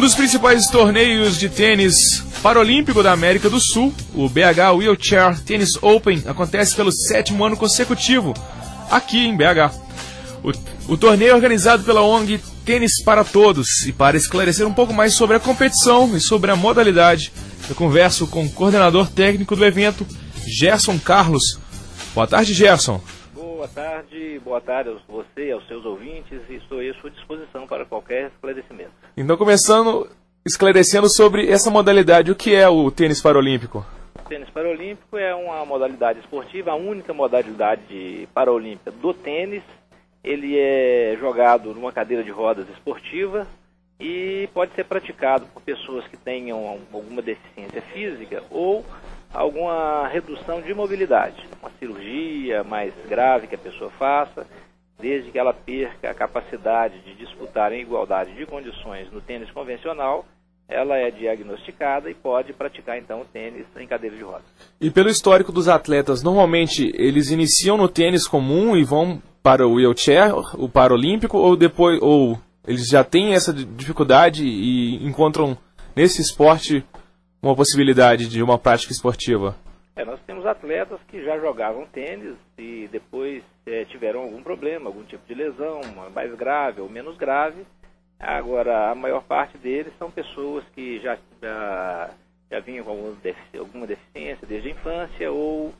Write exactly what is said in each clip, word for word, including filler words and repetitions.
dos principais torneios de tênis paralímpico da América do Sul, o B H Wheelchair Tennis Open, acontece pelo sétimo ano consecutivo aqui em B H. O, o torneio é organizado pela O N G Tênis para Todos, e para esclarecer um pouco mais sobre a competição e sobre a modalidade, eu converso com o coordenador técnico do evento, Gerson Carlos. Boa tarde, Gerson. Boa tarde, boa tarde a você e aos seus ouvintes, e estou à sua disposição para qualquer esclarecimento. Então, começando esclarecendo sobre essa modalidade, o que é o tênis paralímpico? O tênis paralímpico é uma modalidade esportiva, a única modalidade paralímpica do tênis. Ele é jogado numa cadeira de rodas esportiva e pode ser praticado por pessoas que tenham alguma deficiência física ou alguma redução de mobilidade, uma cirurgia mais grave que a pessoa faça, desde que ela perca a capacidade de disputar em igualdade de condições no tênis convencional, ela é diagnosticada e pode praticar então o tênis em cadeira de rodas. E pelo histórico dos atletas, normalmente eles iniciam no tênis comum e vão para o wheelchair, o paralímpico, ou depois, ou eles já têm essa dificuldade e encontram nesse esporte uma possibilidade de uma prática esportiva? É, nós temos atletas que já jogavam tênis e depois é, tiveram algum problema, algum tipo de lesão, mais grave ou menos grave. Agora, a maior parte deles são pessoas que já, já, já vinham com alguma defici- alguma deficiência desde a infância ou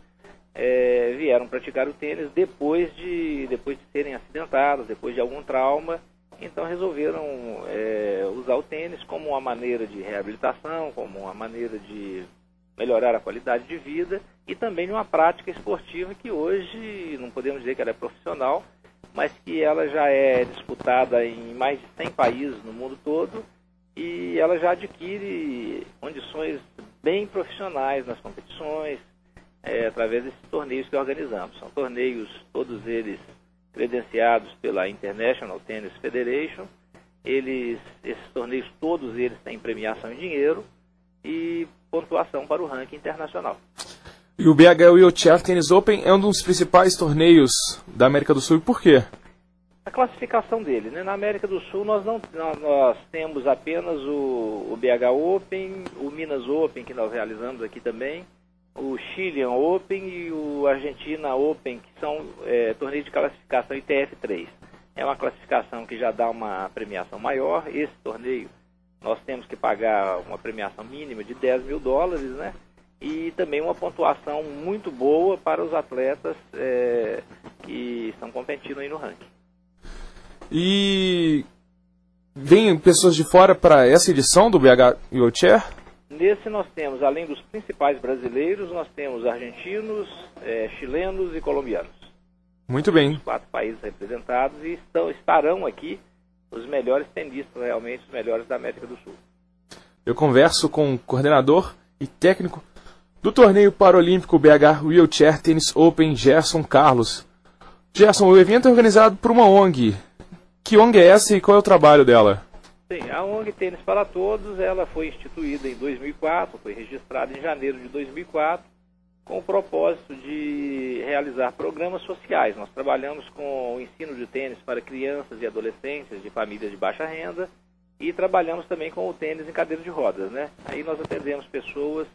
é, vieram praticar o tênis depois de, depois de serem acidentados, depois de algum trauma. Então resolveram é, usar o tênis como uma maneira de reabilitação, como uma maneira de melhorar a qualidade de vida e também de uma prática esportiva que hoje, não podemos dizer que ela é profissional, mas que ela já é disputada em mais de cem países no mundo todo e ela já adquire condições bem profissionais nas competições, é, através desses torneios que organizamos. São torneios, todos eles credenciados pela International Tennis Federation. Eles, esses torneios, todos eles têm premiação em dinheiro e pontuação para o ranking internacional. E o B H Wheelchair Tennis Open é um dos principais torneios da América do Sul. E por quê? A classificação dele, né? Na América do Sul nós, não, nós, nós temos apenas o, o B H Open, o Minas Open, que nós realizamos aqui também, o Chilean Open e o Argentina Open, que são é, torneios de classificação I T F três. É uma classificação que já dá uma premiação maior. Esse torneio nós temos que pagar uma premiação mínima de dez mil dólares, né? E também uma pontuação muito boa para os atletas é, que estão competindo aí no ranking. E vem pessoas de fora para essa edição do B H Wheelchair? Nesse nós temos, além dos principais brasileiros, nós temos argentinos, é, chilenos e colombianos. Muito bem. Os quatro países representados e estão, estarão aqui os melhores tenistas, realmente os melhores da América do Sul. Eu converso com o coordenador e técnico do torneio paralímpico B H Wheelchair Tennis Open, Gerson Carlos. Gerson, o evento é organizado por uma O N G. Que O N G é essa e qual é o trabalho dela? Sim, a O N G Tênis para Todos, ela foi instituída em dois mil e quatro, foi registrada em janeiro de dois mil e quatro, com o propósito de realizar programas sociais. Nós trabalhamos com o ensino de tênis para crianças e adolescentes de famílias de baixa renda e trabalhamos também com o tênis em cadeira de rodas, né? Aí nós atendemos pessoas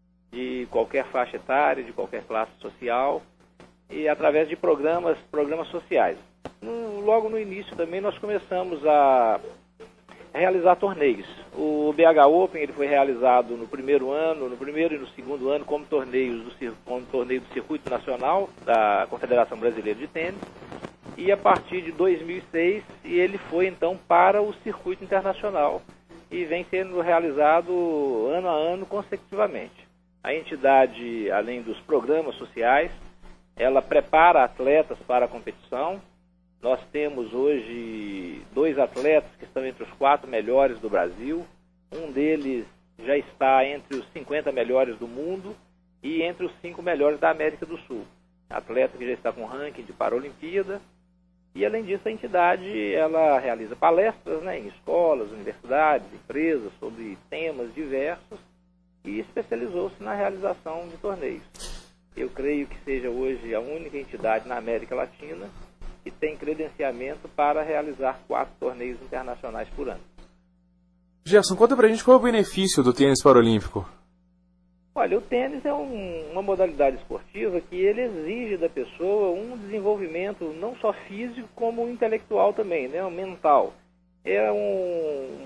de qualquer faixa etária, de qualquer classe social e através de programas, programas sociais. No, logo no início também nós começamos a realizar torneios. O B H Open ele foi realizado no primeiro ano, no primeiro e no segundo ano como torneios do, como torneio do Circuito Nacional da Confederação Brasileira de Tênis e a partir de dois mil e seis ele foi então para o Circuito Internacional e vem sendo realizado ano a ano consecutivamente. A entidade, além dos programas sociais, ela prepara atletas para a competição. Nós temos hoje dois atletas que estão entre os quatro melhores do Brasil. Um deles já está entre os cinquenta melhores do mundo e entre os cinco melhores da América do Sul. Atleta que já está com ranking de Paralimpíada. E, além disso, a entidade ela realiza palestras, né, em escolas, universidades, empresas, sobre temas diversos e especializou-se na realização de torneios. Eu creio que seja hoje a única entidade na América Latina que tem credenciamento para realizar quatro torneios internacionais por ano. Gerson, conta pra gente qual é o benefício do tênis paralímpico. Olha, o tênis é um, uma modalidade esportiva que ele exige da pessoa um desenvolvimento não só físico, como intelectual também, né, mental. É um,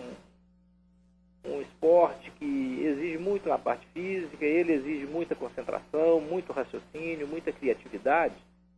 um esporte que exige muito na parte física, ele exige muita concentração, muito raciocínio, muita criatividade.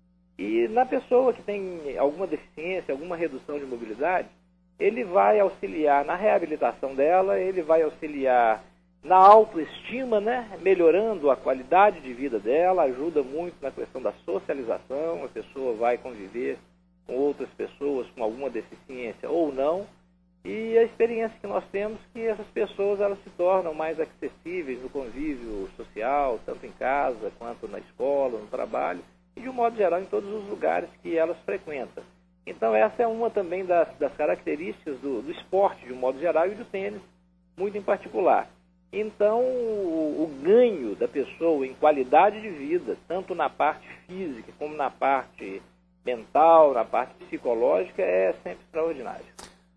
E na pessoa que tem alguma deficiência, alguma redução de mobilidade, ele vai auxiliar na reabilitação dela, ele vai auxiliar na autoestima, né, melhorando a qualidade de vida dela, ajuda muito na questão da socialização, a pessoa vai conviver com outras pessoas com alguma deficiência ou não, e a experiência que nós temos é que essas pessoas elas se tornam mais acessíveis no convívio social, tanto em casa quanto na escola, no trabalho, e de um modo geral em todos os lugares que elas frequentam. Então essa é uma também das, das características do, do esporte de um modo geral e do tênis muito em particular. Então o, o ganho da pessoa em qualidade de vida, tanto na parte física como na parte mental, na parte psicológica, é sempre extraordinário.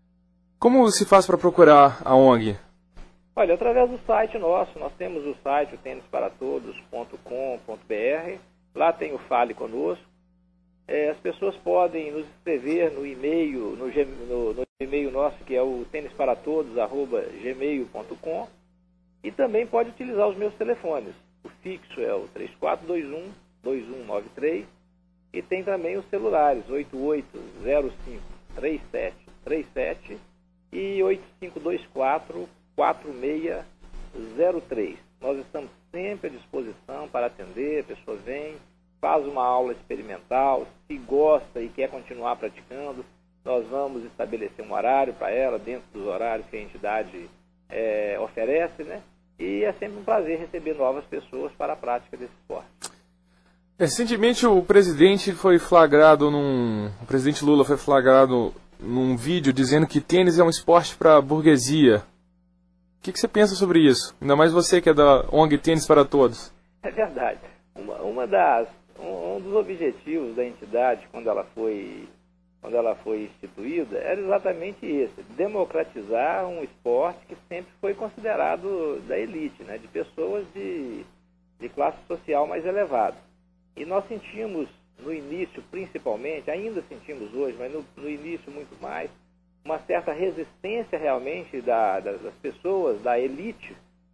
Como se faz para procurar a O N G? Olha, através do site nosso, nós temos o site o tênis para todos ponto com ponto b r, lá tem o Fale Conosco. É, as pessoas podem nos escrever no e-mail, no, no, no e-mail nosso, que é o tênis para todos arroba gmail ponto com, e também pode utilizar os meus telefones. O fixo é o três quatro dois um, dois um nove três e tem também os celulares oito oito zero cinco, três sete três sete e oito cinco dois quatro, quatro seis zero três. Nós estamos sempre à disposição para atender, a pessoa vem, faz uma aula experimental, se gosta e quer continuar praticando, nós vamos estabelecer um horário para ela, dentro dos horários que a entidade é, oferece, né? E é sempre um prazer receber novas pessoas para a prática desse esporte. Recentemente o presidente foi flagrado num... O presidente Lula foi flagrado num vídeo dizendo que tênis é um esporte para a burguesia. O que, que você pensa sobre isso? Ainda mais você que é da O N G Tênis para Todos. É verdade. Uma, uma das, um, um dos objetivos da entidade, quando ela foi, quando ela foi instituída, era exatamente esse: democratizar um esporte que sempre foi considerado da elite, né, de pessoas de, de classe social mais elevada. E nós sentimos, no início principalmente, ainda sentimos hoje, mas no, no início muito mais, uma certa resistência realmente da, da, das pessoas, da elite,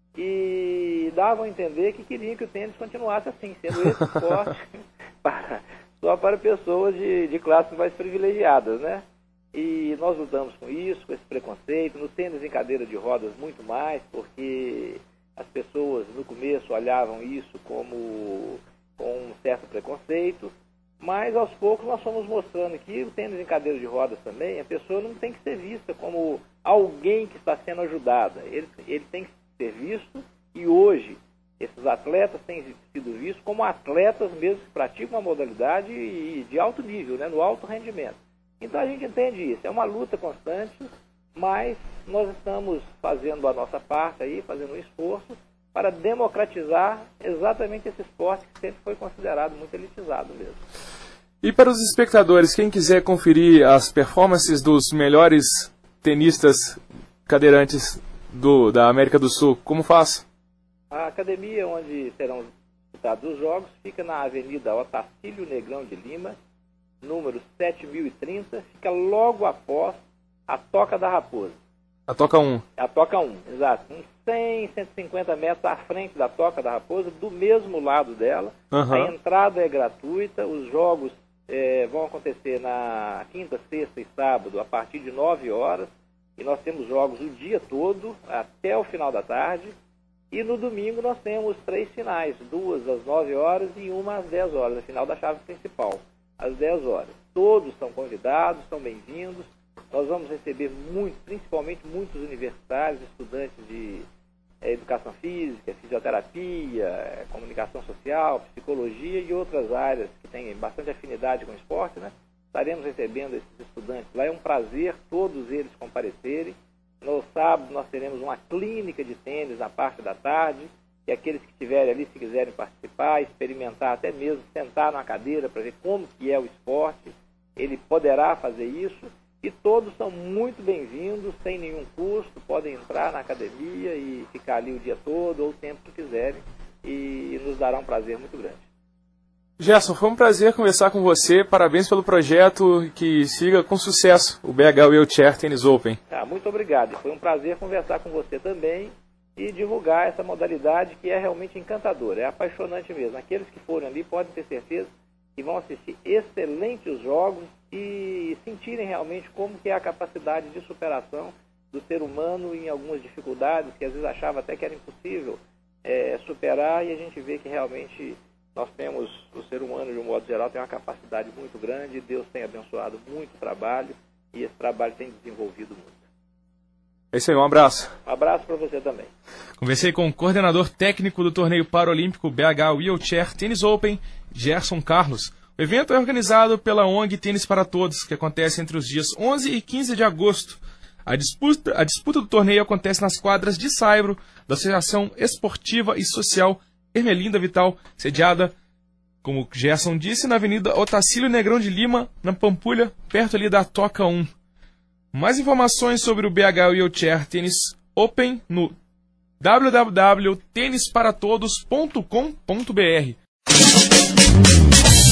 que davam a entender que queriam que o tênis continuasse assim, sendo esse esporte para, só para pessoas de, de classes mais privilegiadas, né? E nós lutamos com isso, com esse preconceito, no tênis em cadeira de rodas muito mais, porque as pessoas no começo olhavam isso como com um certo preconceito, mas aos poucos nós fomos mostrando que o tênis em cadeira de rodas também, a pessoa não tem que ser vista como alguém que está sendo ajudada, ele, ele tem que ser visto, e hoje esses atletas têm sido vistos como atletas mesmo que praticam uma modalidade de alto nível, né, no alto rendimento. Então a gente entende isso, é uma luta constante, mas nós estamos fazendo a nossa parte aí, fazendo um esforço para democratizar exatamente esse esporte que sempre foi considerado muito elitizado mesmo. E para os espectadores, quem quiser conferir as performances dos melhores tenistas cadeirantes do, da América do Sul, como faz? A academia onde serão disputados os jogos fica na Avenida Otacílio Negrão de Lima, número sete mil e trinta, fica logo após a Toca da Raposa. A Toca um. A Toca um, exato. Uns cem, cento e cinquenta metros à frente da Toca da Raposa, do mesmo lado dela. Uhum. A entrada é gratuita, os jogos é, vão acontecer na quinta, sexta e sábado, a partir de nove horas. E nós temos jogos o dia todo, até o final da tarde. E no domingo nós temos três finais, duas às nove horas e uma às dez horas, a final da chave principal, às dez horas. Todos são convidados, são bem-vindos. Nós vamos receber muito, principalmente muitos universitários, estudantes de é, educação física, fisioterapia, é, comunicação social, psicologia e outras áreas que têm bastante afinidade com o esporte, né? Estaremos recebendo esses estudantes lá. É um prazer todos eles comparecerem. No sábado nós teremos uma clínica de tênis na parte da tarde, e aqueles que estiverem ali, se quiserem participar, experimentar, até mesmo sentar na cadeira para ver como que é o esporte, ele poderá fazer isso. E todos são muito bem-vindos, sem nenhum custo, podem entrar na academia e ficar ali o dia todo ou o tempo que quiserem, e nos dará um prazer muito grande. Gerson, foi um prazer conversar com você, parabéns pelo projeto, que siga com sucesso o B H Wheelchair Tennis Open. Ah, muito obrigado, foi um prazer conversar com você também e divulgar essa modalidade que é realmente encantadora, é apaixonante mesmo. Aqueles que forem ali podem ter certeza que vão assistir excelentes jogos e sentirem realmente como que é a capacidade de superação do ser humano em algumas dificuldades que às vezes achava até que era impossível é, superar, e a gente vê que realmente nós temos, o ser humano de um modo geral tem uma capacidade muito grande, Deus tem abençoado muito o trabalho e esse trabalho tem desenvolvido muito. É isso aí, um abraço. Um abraço para você também. Conversei com o coordenador técnico do torneio paralímpico B H Wheelchair Tennis Open, Gerson Carlos. O evento é organizado pela O N G Tênis para Todos, que acontece entre os dias onze e quinze de agosto. A disputa, a disputa do torneio acontece nas quadras de saibro da Associação Esportiva e Social Ermelinda Vital, sediada, como o Gerson disse, na Avenida Otacílio Negrão de Lima, na Pampulha, perto ali da Toca um. Mais informações sobre o B H Wheelchair Tennis Open no w w w ponto tênis para todos ponto com ponto b r.